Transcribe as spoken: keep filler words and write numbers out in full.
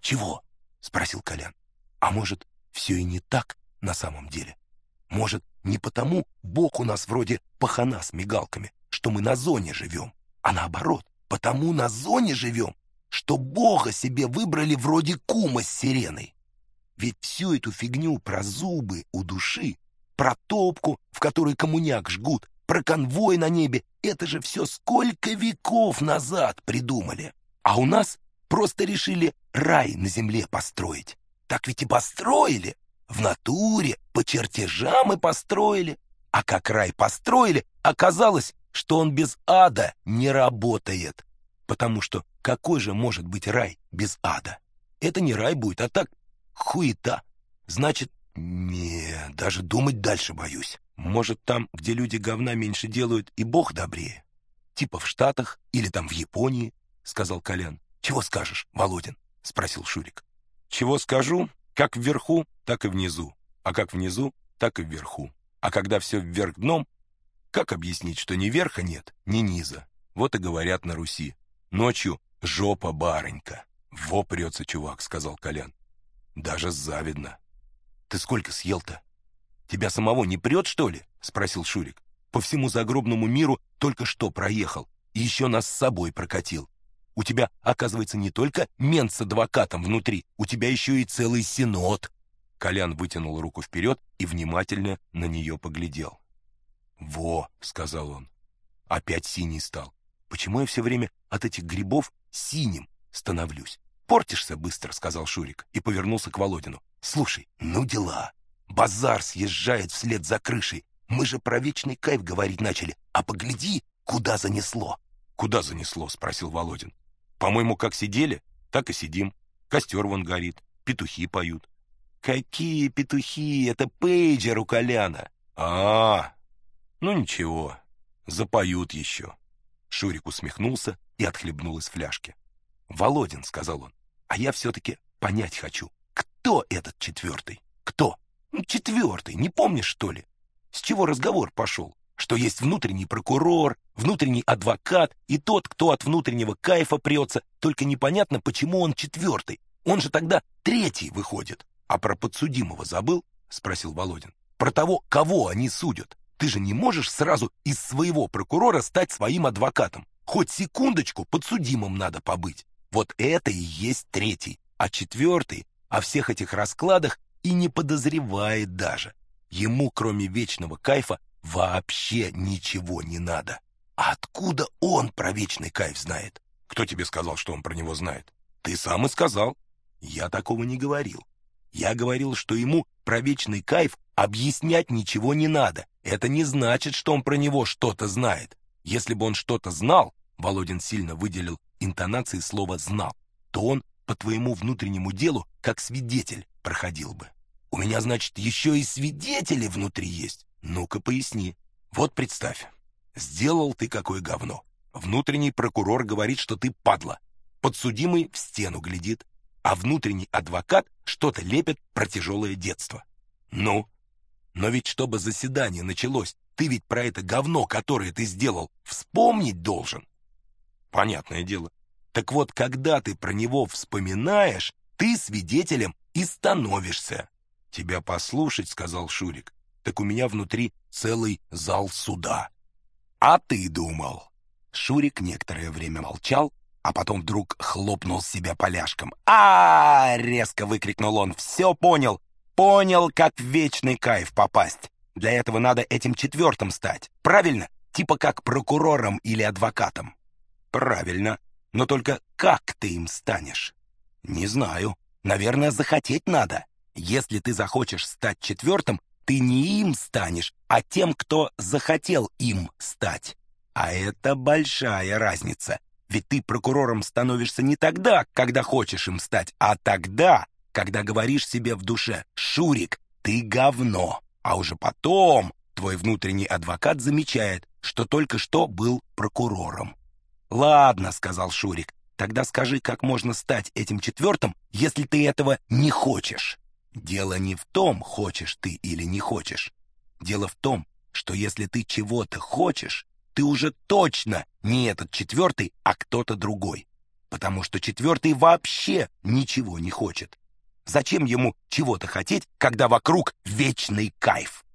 «Чего?» — спросил Колян. «А может, все и не так на самом деле? Может, не потому Бог у нас вроде пахана с мигалками, что мы на зоне живем, а наоборот, потому на зоне живем, что Бога себе выбрали вроде кума с сиреной? Ведь всю эту фигню про зубы у души, про топку, в которой коммуняк жгут, про конвой на небе, это же все сколько веков назад придумали. А у нас просто решили рай на земле построить. Так ведь и построили. В натуре, по чертежам и построили. А как рай построили, оказалось, что он без ада не работает. Потому что какой же может быть рай без ада? Это не рай будет, а так хуета. Значит, не, даже думать дальше боюсь. Может, там, где люди говна меньше делают, и Бог добрее? Типа в Штатах или там в Японии, сказал Колян. Чего скажешь, Володин? Спросил Шурик. Чего скажу? Как вверху, так и внизу. А как внизу, так и вверху. А когда все вверх дном, как объяснить, что ни верха нет, ни низа? Вот и говорят на Руси. Ночью жопа барынька. Во прется, чувак, сказал Колян. Даже завидно. Ты сколько съел-то? Тебя самого не прет, что ли? Спросил Шурик. По всему загробному миру только что проехал. И еще нас с собой прокатил. У тебя, оказывается, не только мент с адвокатом внутри, у тебя еще и целый синод. Колян вытянул руку вперед и внимательно на нее поглядел. «Во», — сказал он, — опять синий стал. «Почему я все время от этих грибов синим становлюсь?» «Портишься быстро», — сказал Шурик и повернулся к Володину. «Слушай, ну дела. Базар съезжает вслед за крышей. Мы же про вечный кайф говорить начали, а погляди, куда занесло». «Куда занесло?» — спросил Володин. «По-моему, как сидели, так и сидим. Костер вон горит, петухи поют». «Какие петухи? Это пейджер у Коляна». «А, ну ничего, запоют еще». Шурик усмехнулся и отхлебнул из фляжки. «Володин», — сказал он, — «а я все-таки понять хочу, кто этот четвертый? Кто? Ну, четвертый, не помнишь, что ли? С чего разговор пошел? Что есть внутренний прокурор, внутренний адвокат и тот, кто от внутреннего кайфа прется, только непонятно, почему он четвертый. Он же тогда третий выходит. А про подсудимого забыл?» — спросил Володин. «Про того, кого они судят. Ты же не можешь сразу из своего прокурора стать своим адвокатом. Хоть секундочку подсудимым надо побыть. Вот это и есть третий. А четвертый о всех этих раскладах и не подозревает даже. Ему, кроме вечного кайфа, вообще ничего не надо. А откуда он про вечный кайф знает?» «Кто тебе сказал, что он про него знает?» «Ты сам и сказал». «Я такого не говорил. Я говорил, что ему про вечный кайф объяснять ничего не надо. Это не значит, что он про него что-то знает. Если бы он что-то знал», — Володин сильно выделил интонацией слова «знал», то он по твоему внутреннему делу как свидетель проходил бы. У меня, значит, еще и свидетели внутри есть? Ну-ка поясни. Вот представь, сделал ты какое говно. Внутренний прокурор говорит, что ты падла. Подсудимый в стену глядит, а внутренний адвокат что-то лепит про тяжелое детство. Ну? Но ведь чтобы заседание началось, ты ведь про это говно, которое ты сделал, вспомнить должен. Понятное дело. Так вот, когда ты про него вспоминаешь, ты свидетелем и становишься. «Тебя послушать, — сказал Шурик, — так у меня внутри целый зал суда». «А ты думал?» Шурик некоторое время молчал, а потом вдруг хлопнул себя поляшком. а резко выкрикнул он. «Все понял! Понял, как в вечный кайф попасть! Для этого надо этим четвертым стать, правильно? Типа как прокурором или адвокатом». «Правильно. Но только как ты им станешь?» «Не знаю. Наверное, захотеть надо. Если ты захочешь стать четвертым, ты не им станешь, а тем, кто захотел им стать. А это большая разница. Ведь ты прокурором становишься не тогда, когда хочешь им стать, а тогда, когда говоришь себе в душе: «Шурик, ты говно». А уже потом твой внутренний адвокат замечает, что только что был прокурором. «Ладно, — сказал Шурик, — тогда скажи, как можно стать этим четвертым, если ты этого не хочешь». «Дело не в том, хочешь ты или не хочешь. Дело в том, что если ты чего-то хочешь, ты уже точно не этот четвертый, а кто-то другой. Потому что четвертый вообще ничего не хочет. Зачем ему чего-то хотеть, когда вокруг вечный кайф?